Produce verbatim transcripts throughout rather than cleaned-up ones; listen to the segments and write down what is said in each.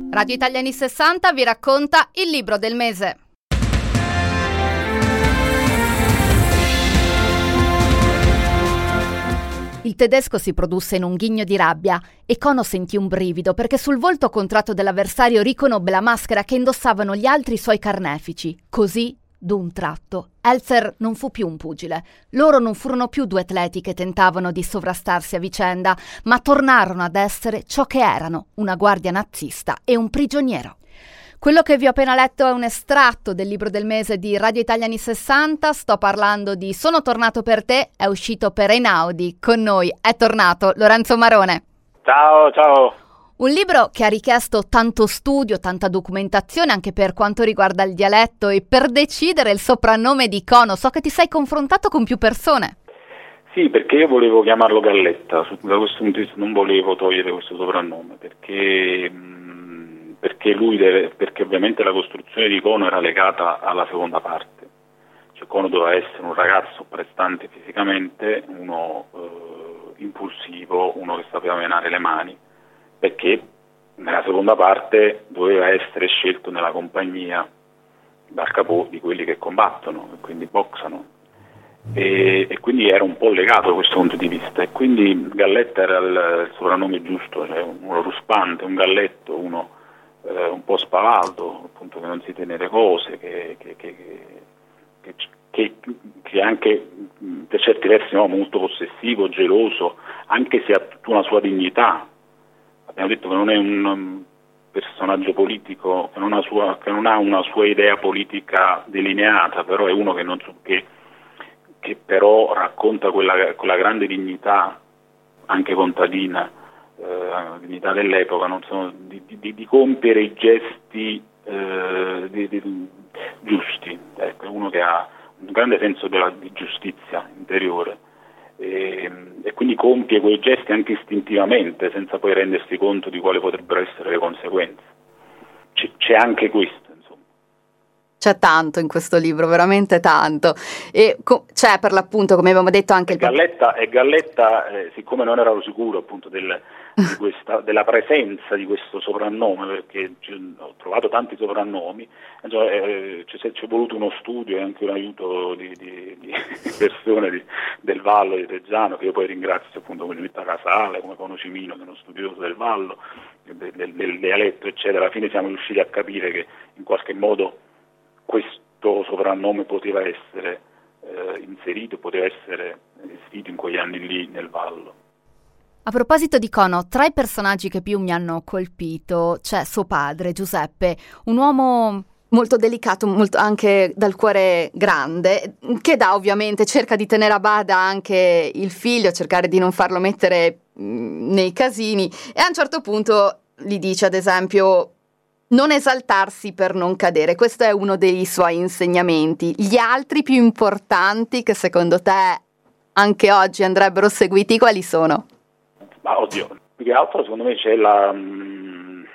Radio Italia anni sessanta vi racconta il libro del mese. Il tedesco si produsse in un ghigno di rabbia e Kono sentì un brivido perché sul volto contratto dell'avversario riconobbe la maschera che indossavano gli altri suoi carnefici. Così, d'un tratto, Elzer non fu più un pugile. Loro non furono più due atleti che tentavano di sovrastarsi a vicenda, ma tornarono ad essere ciò che erano, una guardia nazista e un prigioniero. Quello che vi ho appena letto è un estratto del libro del mese di Radio Italia anni sessanta. Sto parlando di Sono tornato per te, è uscito per Einaudi. Con noi è tornato Lorenzo Marone. Ciao, ciao. Un libro che ha richiesto tanto studio, tanta documentazione anche per quanto riguarda il dialetto e per decidere il soprannome di Kono. So che ti sei confrontato con più persone. Sì, perché io volevo chiamarlo Galletta, da questo punto di vista non volevo togliere questo soprannome, perché, perché lui deve, perché ovviamente la costruzione di Kono era legata alla seconda parte. Cioè Kono doveva essere un ragazzo prestante fisicamente, uno eh, impulsivo, uno che sapeva menare le mani, perché nella seconda parte doveva essere scelto nella compagnia dal capo di quelli che combattono e quindi boxano e, e quindi era un po' legato da questo punto di vista e quindi Galletta era il, il soprannome giusto, cioè uno ruspante, un galletto, uno eh, un po' spavaldo, appunto che non si tiene cose, che, che, che, che, che, che anche per certi versi no, molto possessivo, geloso, anche se ha tutta una sua dignità. Abbiamo detto che non è un personaggio politico, che non ha, sua, che non ha una sua idea politica delineata, però è uno che, non, che, che però racconta quella, quella grande dignità, anche contadina, eh, dignità dell'epoca, non so, di, di, di compiere i gesti eh, di, di, giusti. Ecco, è uno che ha un grande senso della, di giustizia interiore. E, e quindi compie quei gesti anche istintivamente senza poi rendersi conto di quali potrebbero essere le conseguenze. C- c'è anche questo, insomma. C'è tanto in questo libro, veramente tanto, e co- c'è per l'appunto, come abbiamo detto anche e il Galletta, e Galletta eh, siccome non ero sicuro appunto del, di questa, della presenza di questo soprannome, perché ho trovato tanti soprannomi, eh, ci è voluto uno studio e anche un aiuto di, di, di persone di, del Vallo di Reggiano, che io poi ringrazio appunto come Giulietta Casale, come Kono Cimino, che è uno studioso del Vallo, del, del, del dialetto eccetera. Alla fine siamo riusciti a capire che in qualche modo questo soprannome poteva essere eh, inserito, poteva essere esistito in quegli anni lì nel Vallo. A proposito di Kono, tra i personaggi che più mi hanno colpito c'è suo padre, Giuseppe, un uomo molto delicato, molto anche dal cuore grande, che dà ovviamente, cerca di tenere a bada anche il figlio, cercare di non farlo mettere mh, nei casini, e a un certo punto gli dice ad esempio non esaltarsi per non cadere. Questo è uno dei suoi insegnamenti. Gli altri più importanti che secondo te anche oggi andrebbero seguiti, quali sono? Ma oddio, più che altro secondo me c'è la mh,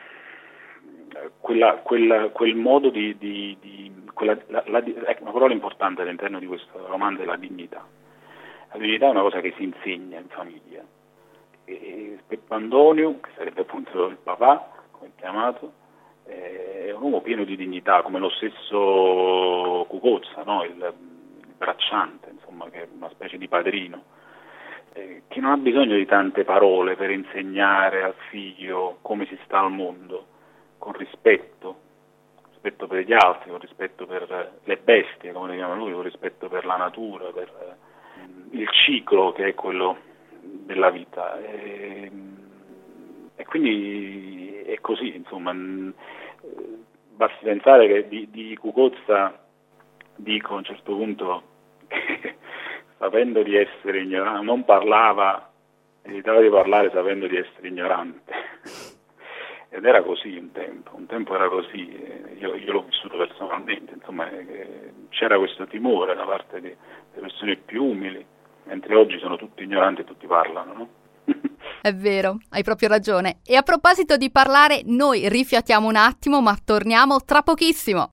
quella, quella, quel modo di, di, di quella, la, la, ecco, una parola importante all'interno di questo romanzo è la dignità. La dignità è una cosa che si insegna in famiglia. E Peppo Antonio, che sarebbe appunto il papà, come è chiamato, è un uomo pieno di dignità, come lo stesso Cucozza, no? il, il bracciante, insomma, che è una specie di padrino, eh, che non ha bisogno di tante parole per insegnare al figlio come si sta al mondo, con rispetto, rispetto per gli altri, con rispetto per le bestie, come le chiama lui, con rispetto per la natura, per eh, il ciclo che è quello della vita. E, e quindi è così, insomma. Basti pensare che di, di Cucozza dico a un certo punto che sapendo di essere ignorante, non parlava, evitava di parlare sapendo di essere ignorante. Ed era così un tempo, un tempo era così, io, io l'ho vissuto personalmente, insomma, c'era questo timore da parte di, delle persone più umili, mentre oggi sono tutti ignoranti e tutti parlano, no? È vero, hai proprio ragione. E a proposito di parlare, noi rifiatiamo un attimo, ma torniamo tra pochissimo.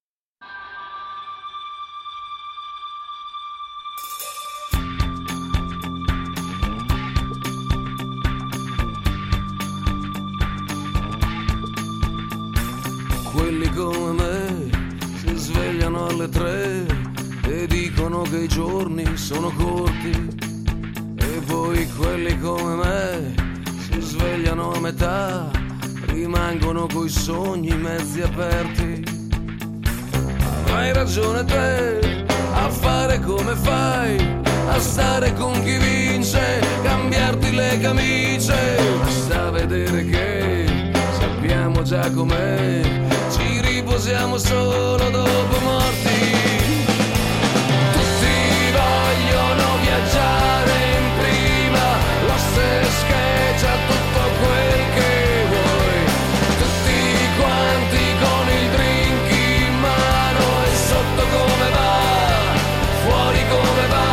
le tre e dicono che i giorni sono corti, e poi quelli come me si svegliano a metà, rimangono coi sogni mezzi aperti. Hai ragione te a fare come fai, a stare con chi vince, cambiarti le camicie. Basta vedere che sappiamo già com'è, ci riposiamo solo dopo morti. Tutti vogliono viaggiare in prima, l'osse scheggia tutto quel che vuoi. Tutti quanti con il drink in mano, e sotto come va, fuori come va.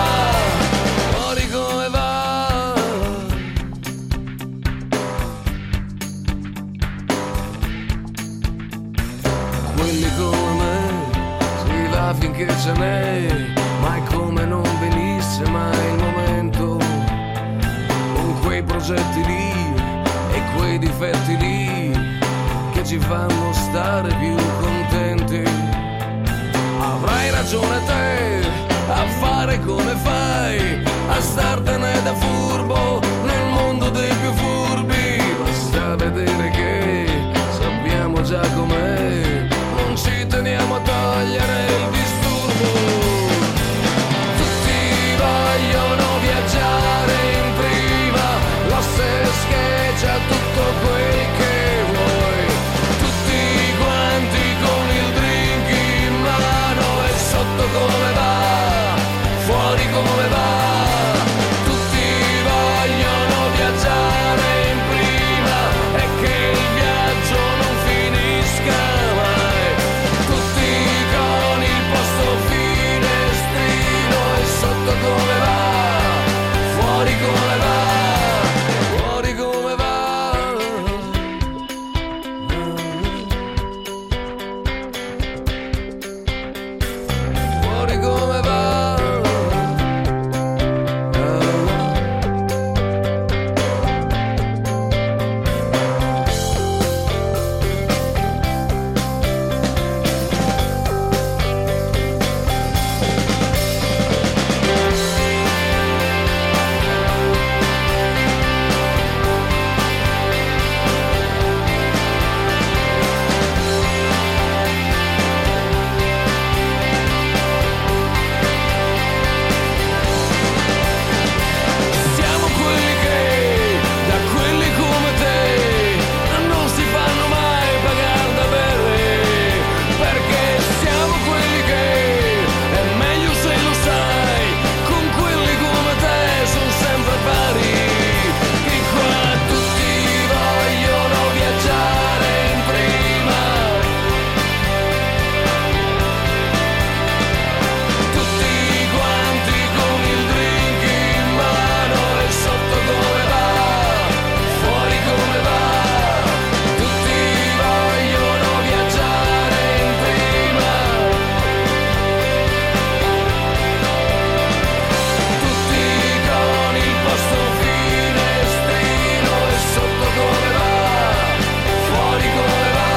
Finché ce n'è, ma è come non venisse mai il momento, con quei progetti lì e quei difetti lì che ci fanno stare più contenti. Avrai ragione te a fare come fai, a startene da furbo nel mondo dei più furbi. Basta vedere che sappiamo già com'è, non ci teniamo a togliere il disturbo. Tutti vogliono viaggiare in prima, l'osse scheggia tutto quel che vuoi. Tutti quanti con il drink in mano, e sotto come va, fuori come va. Tutti vogliono viaggiare in prima, e che il viaggio non finisca mai. Tutti con il posto finestrino, e sotto come va, fuori come va, fuori come va. Fuori come va. Siamo quelli che, da quelli come te, non si fanno mai pagare da bere, perché siamo quelli che, è meglio se lo sai, con quelli come te sono sempre pari. Di qua tutti vogliono viaggiare in prima, tutti quanti con il drink in mano, e sotto come va, fuori come va. Tutti vogliono viaggiare in prima, tutti con il posto finestrino, e sotto come va, fuori come va.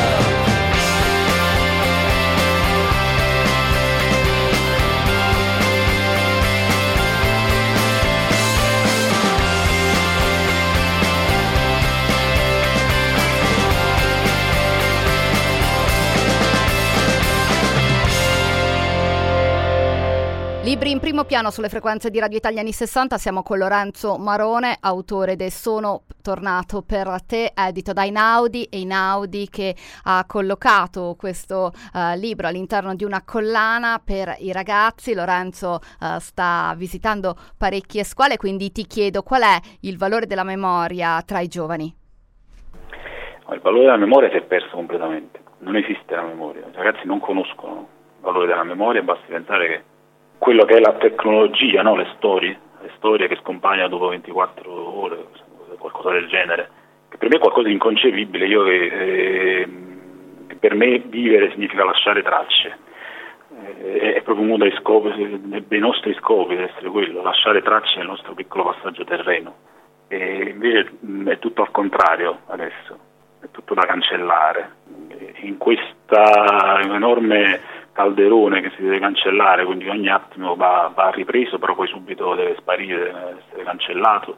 Libri in primo piano sulle frequenze di Radio Italia anni sessanta, siamo con Lorenzo Marone, autore del Sono tornato per te, edito da Einaudi, Einaudi che ha collocato questo uh, libro all'interno di una collana per i ragazzi. Lorenzo uh, sta visitando parecchie scuole, quindi ti chiedo qual è il valore della memoria tra i giovani? Il valore della memoria si è perso completamente, non esiste la memoria, i ragazzi non conoscono il valore della memoria, basti pensare che quello che è la tecnologia, no? le storie, le storie che scompaiono dopo ventiquattro ore, qualcosa del genere, che per me è qualcosa di inconcepibile. Io che, eh, che per me vivere significa lasciare tracce, eh, è proprio uno dei scopi, dei nostri scopi, deve essere quello, lasciare tracce nel nostro piccolo passaggio terreno. E invece mh, è tutto al contrario adesso, è tutto da cancellare. In questa enorme calderone che si deve cancellare, quindi ogni attimo va, va ripreso, però poi subito deve sparire, deve essere cancellato.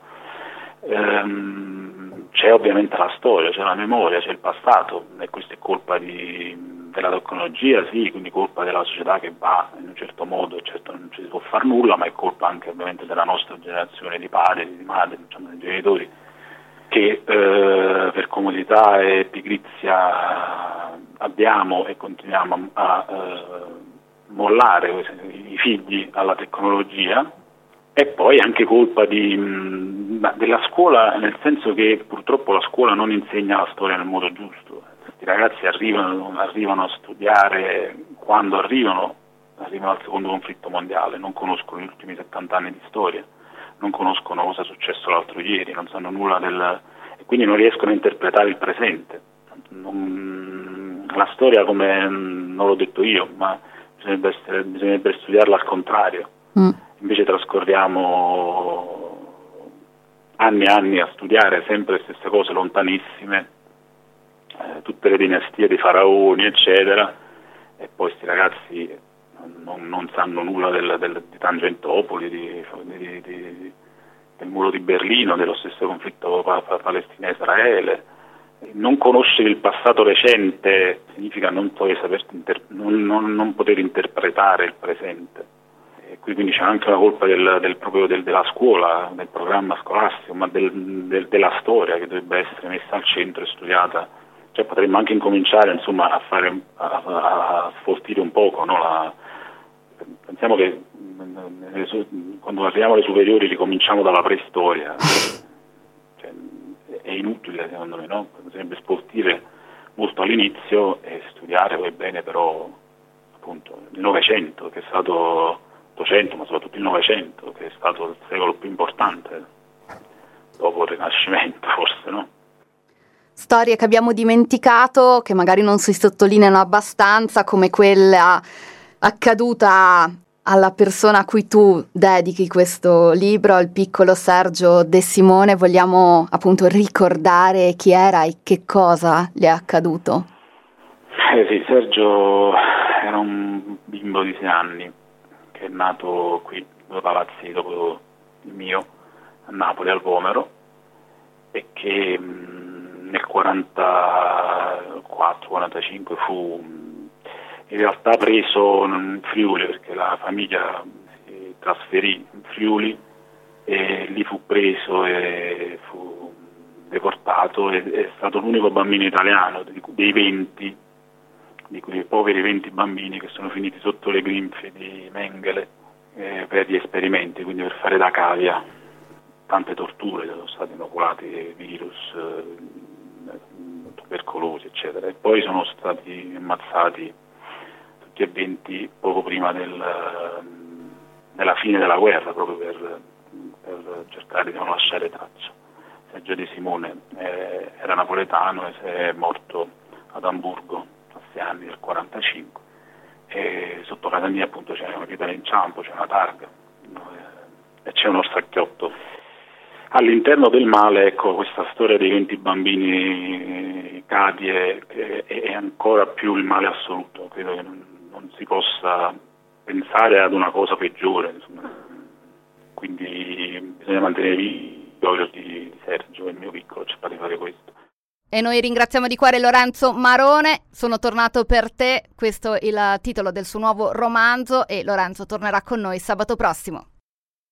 Ehm, c'è ovviamente la storia, c'è la memoria, c'è il passato, e questo è colpa di, della tecnologia, sì, quindi colpa della società che va in un certo modo, certo non ci si può far nulla, ma è colpa anche ovviamente della nostra generazione di padri, di madri, diciamo, dei genitori, che eh, per comodità e pigrizia abbiamo e continuiamo a eh, mollare i figli alla tecnologia. E poi anche colpa di, mh, della scuola, nel senso che purtroppo la scuola non insegna la storia nel modo giusto. Questi ragazzi arrivano, arrivano a studiare, quando arrivano, arrivano al secondo conflitto mondiale, non conoscono gli ultimi settanta anni di storia, non conoscono cosa è successo l'altro ieri, non sanno nulla del... e quindi non riescono a interpretare il presente. Non, la storia, come non l'ho detto io, ma bisognerebbe, essere, bisognerebbe studiarla al contrario. Mm. Invece trascorriamo anni e anni a studiare sempre le stesse cose lontanissime, eh, tutte le dinastie dei faraoni, eccetera, e poi questi ragazzi non, non sanno nulla del, del, di Tangentopoli, di, di, di, del muro di Berlino, dello stesso conflitto pa- pa- Palestina-Israele. Non conoscere il passato recente significa non poter, saper inter- non, non, non poter interpretare il presente. E qui quindi c'è anche una colpa del, del, proprio del, della scuola, del programma scolastico, ma del, del, della storia che dovrebbe essere messa al centro e studiata. Cioè potremmo anche incominciare, insomma, a fare a, a, a sfoltire un poco, no? La, pensiamo che quando arriviamo alle superiori ricominciamo dalla preistoria. Cioè, è inutile secondo me, no? Bisognerebbe sfoltire molto all'inizio e studiare poi bene però appunto il Novecento, che è stato l'Ottocento, ma soprattutto il Novecento, che è stato il secolo più importante dopo il Rinascimento, forse, no? Storie che abbiamo dimenticato, che magari non si sottolineano abbastanza, come quella accaduta alla persona a cui tu dedichi questo libro, il piccolo Sergio De Simone. Vogliamo appunto ricordare chi era e che cosa gli è accaduto? Eh sì, Sergio era un bimbo di sei anni che è nato qui, due palazzi dopo il mio, a Napoli, al Vomero, e che mh, nel quarantaquattro quarantacinque fu mh, in realtà preso in Friuli, perché la famiglia si trasferì in Friuli e lì fu preso e fu deportato, e è stato l'unico bambino italiano dei venti, di quei poveri venti bambini che sono finiti sotto le grinfie di Mengele eh, per gli esperimenti, quindi per fare da cavia. Tante torture, sono stati inoculati virus, eh, tubercolosi, eccetera, e poi sono stati ammazzati tutti e venti poco prima del, della fine della guerra, proprio per, per cercare di non lasciare traccia. Sergio De Simone eh, era napoletano e è morto ad Amburgo a sei anni, del quarantacinque, e sotto casa mia appunto c'è una pietra d'inciampo, c'è una targa, no? E c'è un orsacchiotto. All'interno del male, ecco, questa storia dei venti bambini cadi è, è, è ancora più il male assoluto. Credo che non, non si possa pensare ad una cosa peggiore, insomma. Quindi bisogna mantenere vivo l'odio di, di Sergio, il mio piccolo, cercare di fare questo. E noi ringraziamo di cuore Lorenzo Marone. Sono tornato per te, questo è il titolo del suo nuovo romanzo, e Lorenzo tornerà con noi sabato prossimo.